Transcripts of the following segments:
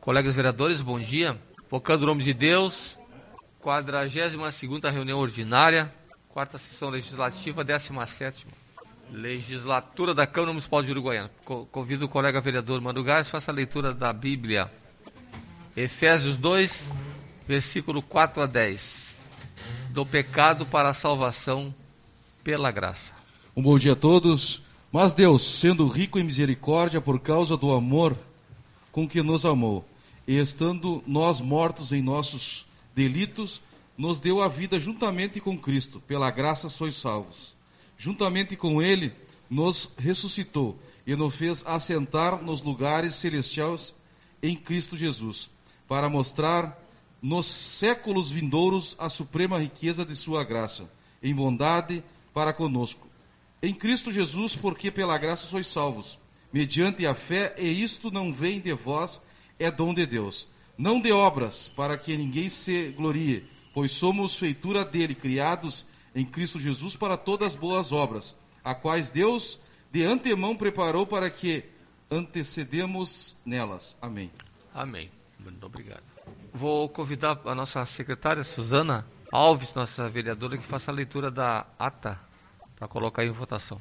Colegas vereadores, bom dia. Focando o nome de Deus, 42ª reunião ordinária, 4ª sessão legislativa, 17ª legislatura da Câmara Municipal de Uruguaiana. Convido o colega vereador Mano Gás, faça a leitura da Bíblia. Efésios 2, versículo 4 a 10. Do pecado para a salvação pela graça. Um bom dia a todos. Mas Deus, sendo rico em misericórdia por causa do amor com que nos amou, e estando nós mortos em nossos delitos, nos deu a vida juntamente com Cristo. Pela graça sois salvos. Juntamente com Ele nos ressuscitou e nos fez assentar nos lugares celestiais em Cristo Jesus, para mostrar nos séculos vindouros a suprema riqueza de sua graça, em bondade para conosco. Em Cristo Jesus, porque pela graça sois salvos, mediante a fé, e isto não vem de vós, é dom de Deus. Não de obras, para que ninguém se glorie, pois somos feitura dele, criados em Cristo Jesus para todas as boas obras, a quais Deus de antemão preparou para que antecedemos nelas. Amém. Amém. Muito obrigado. Vou convidar a nossa secretária, Suzana Alves, nossa vereadora, que faça a leitura da ata, para colocar em votação.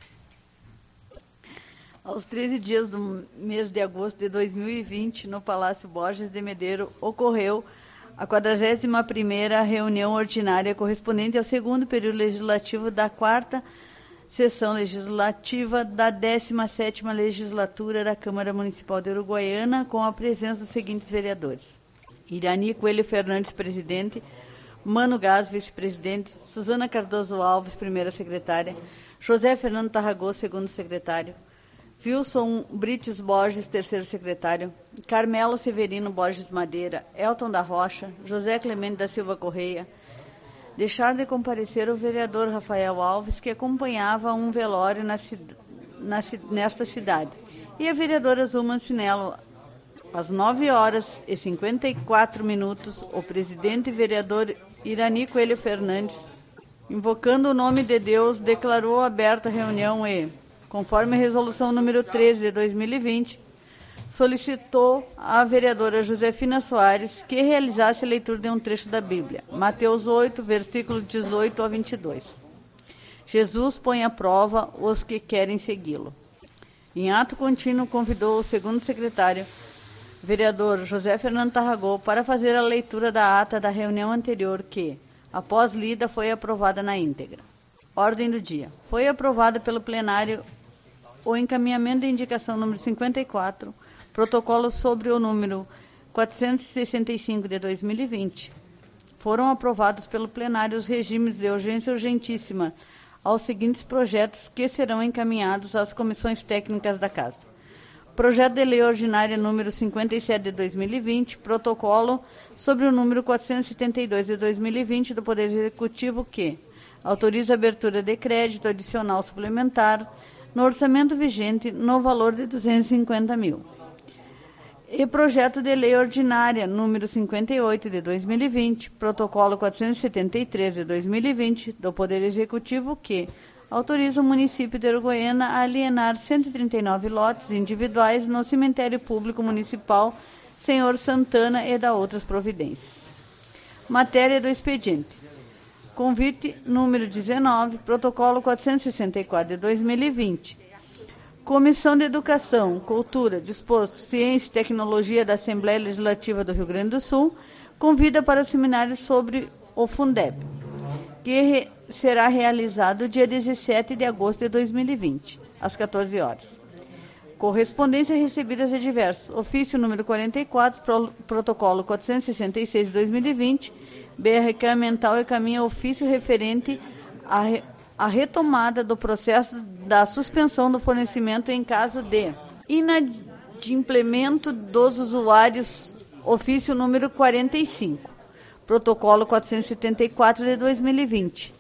Aos 13 dias do mês de agosto de 2020, no Palácio Borges de Medeiros, ocorreu a 41ª reunião ordinária correspondente ao segundo período legislativo da 4ª sessão legislativa da 17ª legislatura da Câmara Municipal de Uruguaiana, com a presença dos seguintes vereadores: Irani Coelho Fernandes, presidente; Mano Gás, vice-presidente; Suzana Cardoso Alves, primeira secretária; José Fernando Tarragó, segundo secretário; Wilson Brites Borges, terceiro secretário; Carmelo Severino Borges Madeira; Elton da Rocha; José Clemente da Silva Correia. Deixar de comparecer o vereador Rafael Alves, que acompanhava um velório nesta cidade, e a vereadora Zuma Sinello. Às 9h54, o presidente vereador Irani Coelho Fernandes, invocando o nome de Deus, declarou aberta a reunião e, conforme a resolução número 13 de 2020, solicitou à vereadora Josefina Soares que realizasse a leitura de um trecho da Bíblia, Mateus 8, versículos 18 a 22. Jesus põe à prova os que querem segui-lo. Em ato contínuo, convidou o segundo secretário, vereador José Fernando Tarragó, para fazer a leitura da ata da reunião anterior que, após lida, foi aprovada na íntegra. Ordem do dia. Foi aprovada pelo plenário o encaminhamento da indicação número 54, protocolo sobre o número 465 de 2020. Foram aprovados pelo plenário os regimes de urgência urgentíssima aos seguintes projetos, que serão encaminhados às comissões técnicas da Casa. Projeto de Lei Ordinária número 57 de 2020, protocolo sobre o número 472 de 2020 do Poder Executivo que autoriza a abertura de crédito adicional suplementar no orçamento vigente no valor de 250 mil. E projeto de lei ordinária número 58 de 2020, protocolo 473 de 2020 do Poder Executivo que autoriza o município de Uruguaiana a alienar 139 lotes individuais no cemitério público municipal Senhor Santana e da outras providências. Matéria do expediente. Convite número 19, protocolo 464 de 2020. Comissão de Educação, Cultura, Desporto, Ciência e Tecnologia da Assembleia Legislativa do Rio Grande do Sul convida para o seminário sobre o Fundeb, que será realizado dia 17 de agosto de 2020, às 14 horas. Correspondência recebidas de diversos. Ofício número 44, protocolo 466 de 2020, BRK Mental encaminha ofício referente à retomada do processo da suspensão do fornecimento em caso de inadimplemento dos usuários, ofício número 45, protocolo 474 de 2020.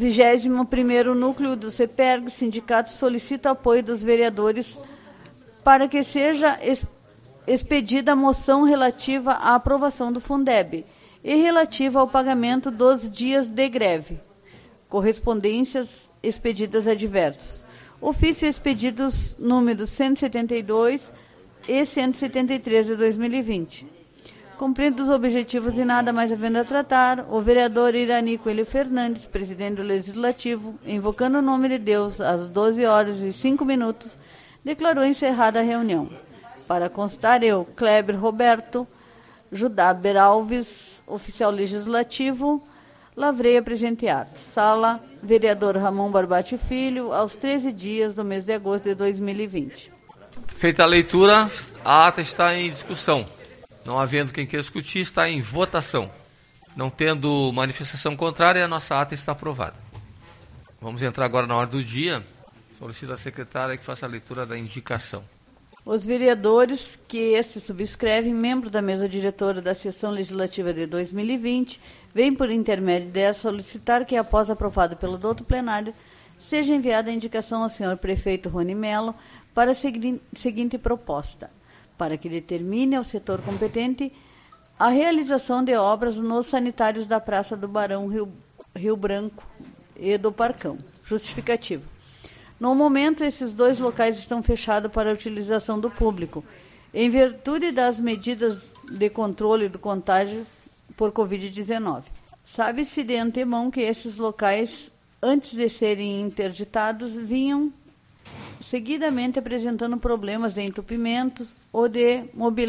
21º Núcleo do CEPERG, sindicato solicita apoio dos vereadores para que seja expedida a moção relativa à aprovação do Fundeb e relativa ao pagamento dos dias de greve. Correspondências expedidas a diversos. Ofício expedidos números 172 e 173 de 2020. Cumpridos os objetivos e nada mais havendo a tratar, o vereador Irani Coelho Fernandes, presidente do Legislativo, invocando o nome de Deus às 12 horas e 5 minutos, declarou encerrada a reunião. Para constar, eu, Kleber Roberto, Judá Beralves, oficial legislativo, lavrei a presente ata. Sala, vereador Ramon Barbati Filho, aos 13 dias do mês de agosto de 2020. Feita a leitura, a ata está em discussão. Não havendo quem queira discutir, está em votação. Não tendo manifestação contrária, a nossa ata está aprovada. Vamos entrar agora na ordem do dia. Solicito à secretária que faça a leitura da indicação. Os vereadores que se subscrevem, membros da mesa diretora da sessão legislativa de 2020, vêm por intermédio dela solicitar que, após aprovado pelo douto plenário, seja enviada a indicação ao senhor prefeito Rony Mello para a seguinte proposta: para que determine ao setor competente a realização de obras nos sanitários da Praça do Barão Rio Branco e do Parcão. Justificativa. No momento, esses dois locais estão fechados para a utilização do público, em virtude das medidas de controle do contágio por Covid-19. Sabe-se de antemão que esses locais, antes de serem interditados, vinham seguidamente apresentando problemas de entupimentos ou de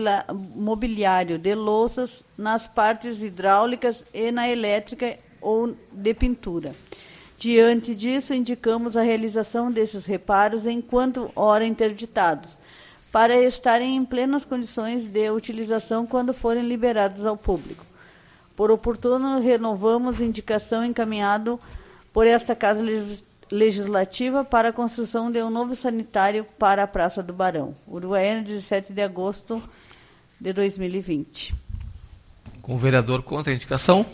mobiliário de louças nas partes hidráulicas e na elétrica ou de pintura. Diante disso, indicamos a realização desses reparos enquanto ora interditados, para estarem em plenas condições de utilização quando forem liberados ao público. Por oportuno, renovamos a indicação encaminhada por esta Casa Legislativa para a construção de um novo sanitário para a Praça do Barão. Uruguaiana, 17 de agosto de 2020. Com o vereador contra a indicação,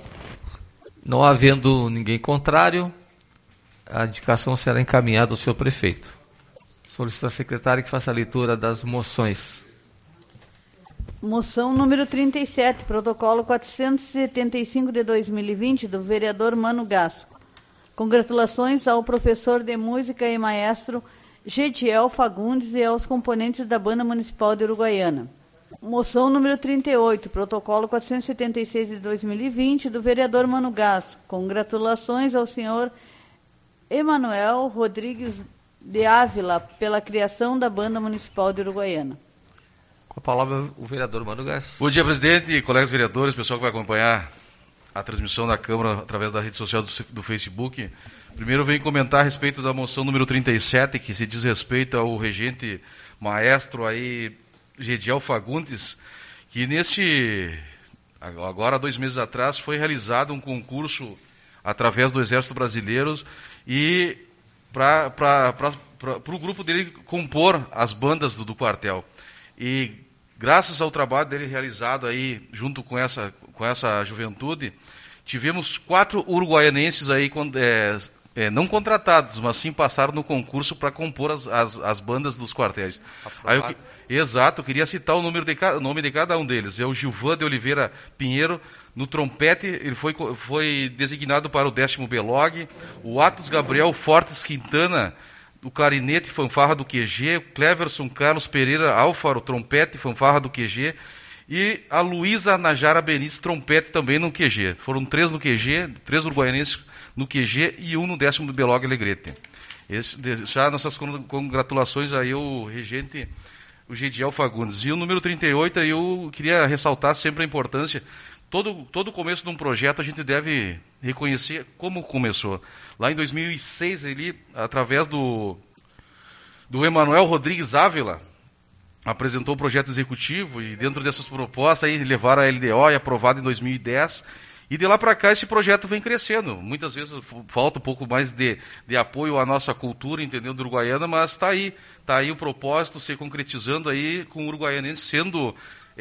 não havendo ninguém contrário, a indicação será encaminhada ao senhor prefeito. Solicito à secretária que faça a leitura das moções. Moção número 37, protocolo 475 de 2020, do vereador Mano Gasco. Congratulações ao professor de música e maestro Gediel Fagundes e aos componentes da Banda Municipal de Uruguaiana. Moção número 38, protocolo 476 de 2020, do vereador Mano Gasco. Congratulações ao senhor Emanuel Rodrigues de Ávila pela criação da Banda Municipal de Uruguaiana. Com a palavra o vereador Mano Gasco. Bom dia, presidente, colegas vereadores, pessoal que vai acompanhar a transmissão da Câmara através da rede social do Facebook. Primeiro, eu venho comentar a respeito da moção número 37, que se diz respeito ao regente maestro aí, Gediel Fagundes, que agora 2 meses atrás, foi realizado um concurso através do Exército Brasileiro e para o grupo dele compor as bandas do quartel. E graças ao trabalho dele realizado aí junto com essa juventude, tivemos 4 uruguaianenses aí não contratados, mas sim passaram no concurso para compor as bandas dos quartéis. Exato, eu queria citar o nome de cada um deles. É o Gilvan de Oliveira Pinheiro, no trompete, ele foi designado para o 10º Belog, o Atos Gabriel Fortes Quintana, o clarinete, fanfarra do QG, o Cleverson Carlos Pereira Álvaro, trompete, fanfarra do QG, e a Luísa Najara Benites, trompete também no QG. Foram 3 no QG, 3 uruguaianenses no QG e 1 no 10º Belog Alegrete. Já nossas congratulações aí ao regente, o Gediel Fagundes. E o número 38, eu queria ressaltar sempre a importância. Todo começo de um projeto a gente deve reconhecer como começou. Lá em 2006, ele, através do Emanuel Rodrigues Ávila, apresentou o projeto executivo e dentro dessas propostas aí levaram a LDO e aprovado em 2010. E de lá para cá esse projeto vem crescendo. Muitas vezes falta um pouco mais de apoio à nossa cultura, entendeu, do Uruguaiana, mas está aí o propósito se concretizando aí com o uruguaianense sendo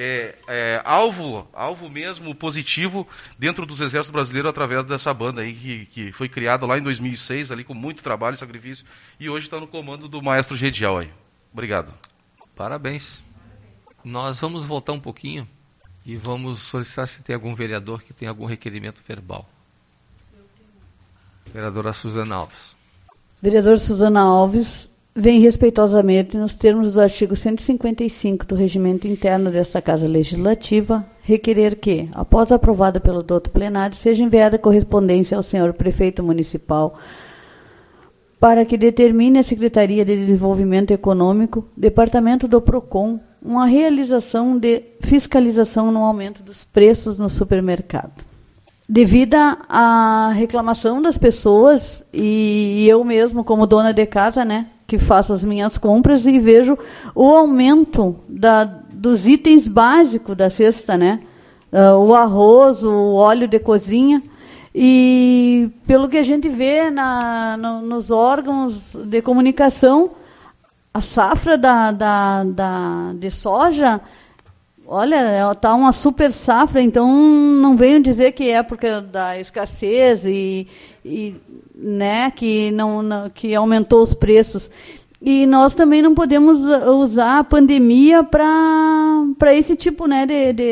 alvo mesmo positivo dentro dos exércitos brasileiros através dessa banda aí que foi criada lá em 2006, ali com muito trabalho e sacrifício, e hoje está no comando do maestro Gediel aí. Obrigado. Parabéns. Nós vamos voltar um pouquinho e vamos solicitar se tem algum vereador que tem algum requerimento verbal. Vereadora Suzana Alves. Vereador Suzana Alves, vem respeitosamente, nos termos do artigo 155 do Regimento Interno desta Casa Legislativa, requerer que, após aprovada pelo douto plenário, seja enviada correspondência ao senhor Prefeito Municipal para que determine a Secretaria de Desenvolvimento Econômico, Departamento do PROCON, uma realização de fiscalização no aumento dos preços no supermercado. Devido à reclamação das pessoas, e eu mesmo, como dona de casa, né, que faço as minhas compras e vejo o aumento dos itens básicos da cesta, né, o arroz, o óleo de cozinha, e pelo que a gente vê nos órgãos de comunicação, a safra de soja, olha, está uma super safra, então não venham dizer que é porque da escassez e né, que aumentou os preços. E nós também não podemos usar a pandemia para esse tipo, né,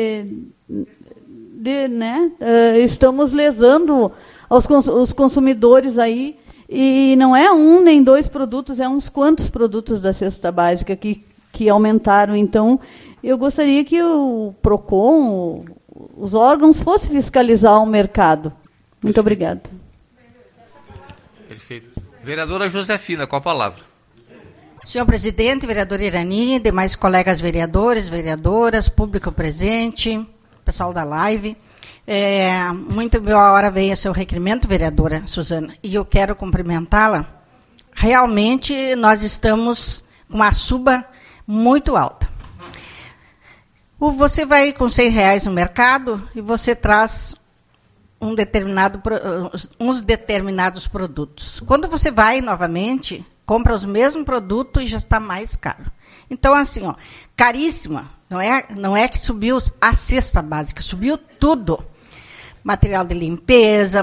né, estamos lesando os consumidores aí, e não é um nem dois produtos, é uns quantos produtos da cesta básica que aumentaram. Então, eu gostaria que o PROCON, os órgãos, fossem fiscalizar o mercado. Muito obrigada. Perfeito. Vereadora Josefina, com a palavra. Senhor presidente, vereador Irani, demais colegas vereadores, vereadoras, público presente, pessoal da live. Muito boa hora veio seu requerimento, vereadora Suzana, e eu quero cumprimentá-la. Realmente, nós estamos com uma suba muito alta. Você vai com R$100 no mercado e você traz uns determinados produtos. Quando você vai novamente, compra os mesmos produtos e já está mais caro. Então, assim, ó, caríssima. Não é que subiu a cesta básica, subiu tudo. Material de limpeza,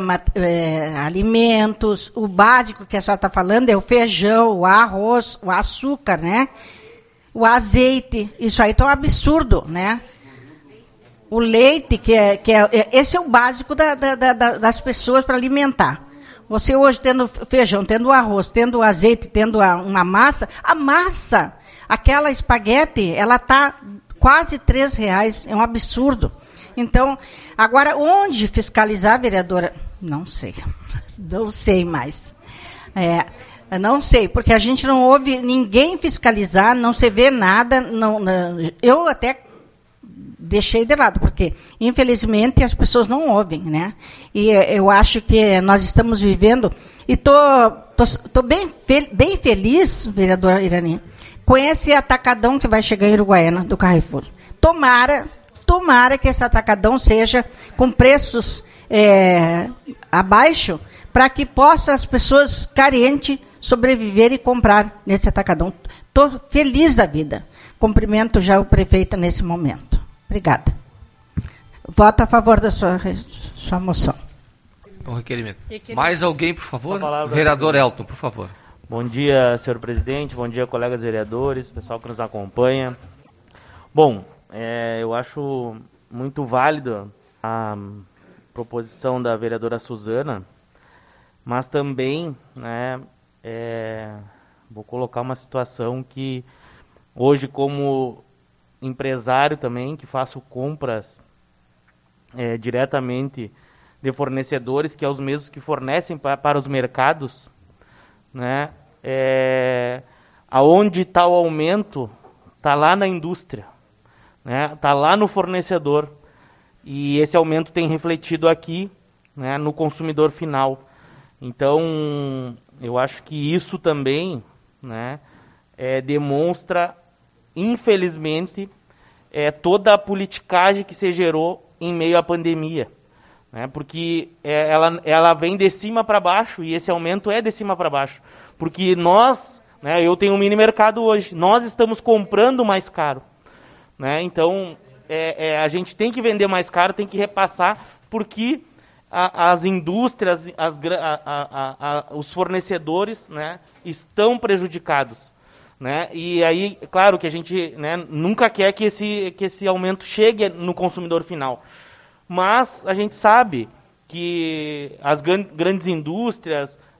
alimentos, o básico que a senhora está falando é o feijão, o arroz, o açúcar, né? O azeite, isso aí está um absurdo, né? O leite, esse é o básico das pessoas para alimentar. Você hoje tendo feijão, tendo arroz, tendo azeite, tendo uma massa, a massa, aquela espaguete, ela está quase R$3, é um absurdo. Então, agora, onde fiscalizar, vereadora? Não sei. Não sei mais. Não sei, porque a gente não ouve ninguém fiscalizar, não se vê nada. Eu até deixei de lado, porque, infelizmente, as pessoas não ouvem, né? E eu acho que nós estamos vivendo, e tô bem feliz, vereadora Irani, com esse atacadão que vai chegar em Uruguaiana, do Carrefour. Tomara que esse atacadão seja com preços abaixo, para que possa as pessoas carentes sobreviver e comprar nesse atacadão. Estou feliz da vida. Cumprimento já o prefeito nesse momento. Obrigada. Voto a favor da sua moção. O requerimento. Mais alguém, por favor? Palavra, vereador Elton, por favor. Bom dia, senhor presidente. Bom dia, colegas vereadores, pessoal que nos acompanha. Bom, eu acho muito válida a proposição da vereadora Suzana, mas também, né, vou colocar uma situação que hoje, como empresário também, que faço compras diretamente de fornecedores, que é os mesmos que fornecem para os mercados, né, aonde está o aumento, está lá na indústria, né, está lá no fornecedor, e esse aumento tem refletido aqui, né, no consumidor final. Então, eu acho que isso também, né, demonstra, infelizmente, toda a politicagem que se gerou em meio à pandemia, né, porque ela vem de cima para baixo, e esse aumento é de cima para baixo, porque nós, né, eu tenho um mini mercado hoje, nós estamos comprando mais caro, né, então a gente tem que vender mais caro, tem que repassar, porque as indústrias, os fornecedores, né, estão prejudicados, né? E aí, claro que a gente, né, nunca quer que esse aumento chegue no consumidor final, mas a gente sabe que as grandes indústrias,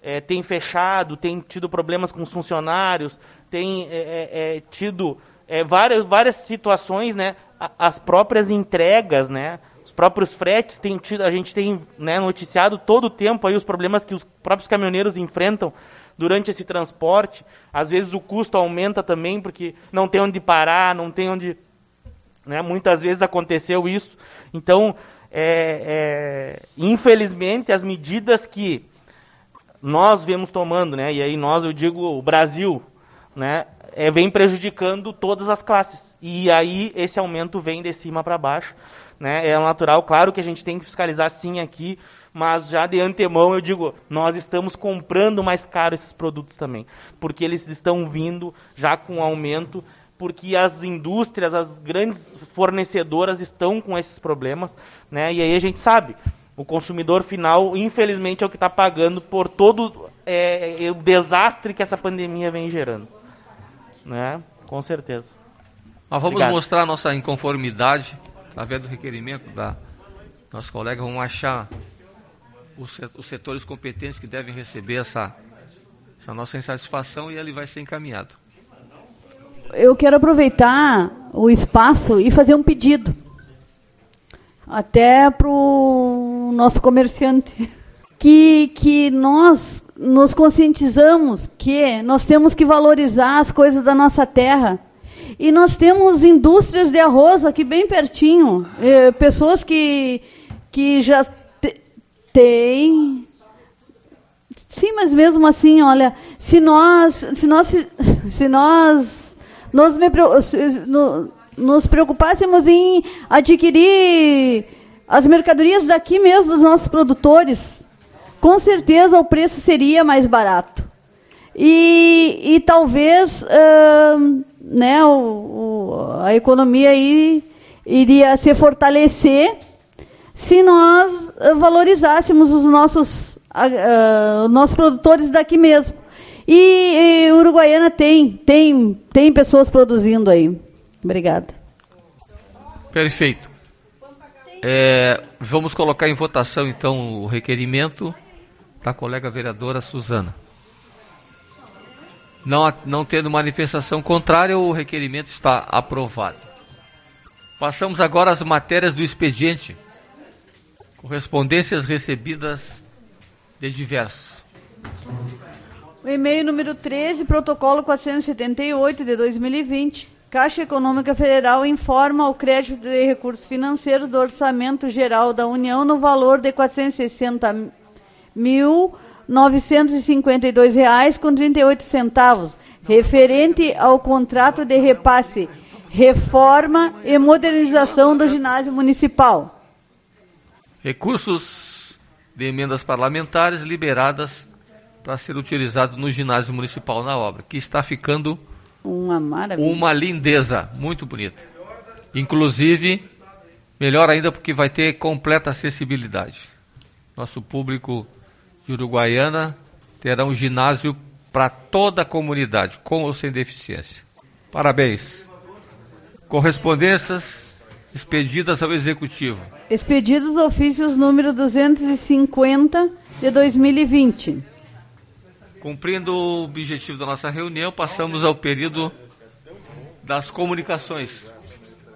tem fechado, tem tido problemas com os funcionários, tem tido várias situações, né? As próprias entregas, né? Os próprios fretes a gente tem, né, noticiado todo o tempo aí os problemas que os próprios caminhoneiros enfrentam durante esse transporte. Às vezes o custo aumenta também porque não tem onde parar, não tem onde, né? Muitas vezes aconteceu isso. Então, infelizmente, as medidas que nós vemos tomando, né? E aí eu digo o Brasil, né? Vem prejudicando todas as classes. E aí esse aumento vem de cima para baixo, né? É natural, claro que a gente tem que fiscalizar sim aqui, mas já de antemão eu digo, nós estamos comprando mais caro esses produtos também, porque eles estão vindo já com aumento, porque as indústrias, as grandes fornecedoras estão com esses problemas, né? E aí a gente sabe, o consumidor final, infelizmente, é o que está pagando por todo o desastre que essa pandemia vem gerando. Né? Com certeza. Nós vamos Obrigado. mostrar a nossa inconformidade através do requerimento da nosso colega. Vamos achar os setores competentes que devem receber essa nossa insatisfação e ele vai ser encaminhado. Eu quero aproveitar o espaço e fazer um pedido, até para o nosso comerciante, que nós nos conscientizamos que nós temos que valorizar as coisas da nossa terra. E nós temos indústrias de arroz aqui bem pertinho, pessoas que já têm. Sim, mas mesmo assim, olha, se nós nos preocupássemos em adquirir as mercadorias daqui mesmo dos nossos produtores, com certeza o preço seria mais barato. E talvez né, a economia aí iria se fortalecer se nós valorizássemos os nossos produtores daqui mesmo. E Uruguaiana tem pessoas produzindo aí. Obrigada. Perfeito. Vamos colocar em votação então o requerimento da colega vereadora Suzana. Não tendo manifestação contrária, o requerimento está aprovado. Passamos agora às matérias do expediente. Correspondências recebidas de diversos. O e-mail número 13, protocolo 478 de 2020. Caixa Econômica Federal informa o crédito de recursos financeiros do Orçamento Geral da União no valor de R$ 460.952,38, referente ao contrato de repasse, reforma e modernização do ginásio municipal. Recursos de emendas parlamentares liberadas para ser utilizado no ginásio municipal na obra, que está ficando uma maravilha, uma lindeza, muito bonita. Inclusive, melhor ainda porque vai ter completa acessibilidade. Nosso público de Uruguaiana terá um ginásio para toda a comunidade, com ou sem deficiência. Parabéns. Correspondências expedidas ao Executivo. Expedidos ofícios número 250 de 2020. Cumprindo o objetivo da nossa reunião, passamos ao período das comunicações.